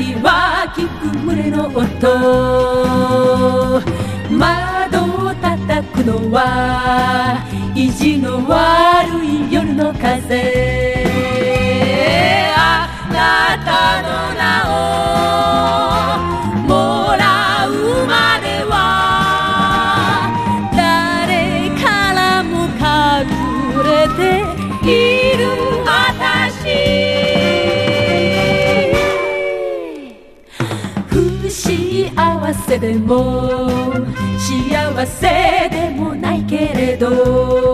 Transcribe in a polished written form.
は聞く群れの音、窓を叩くのは意地の悪い夜の風。あなたの名をもらうまでは誰からも隠れている私。不幸せでも幸せでもないけれど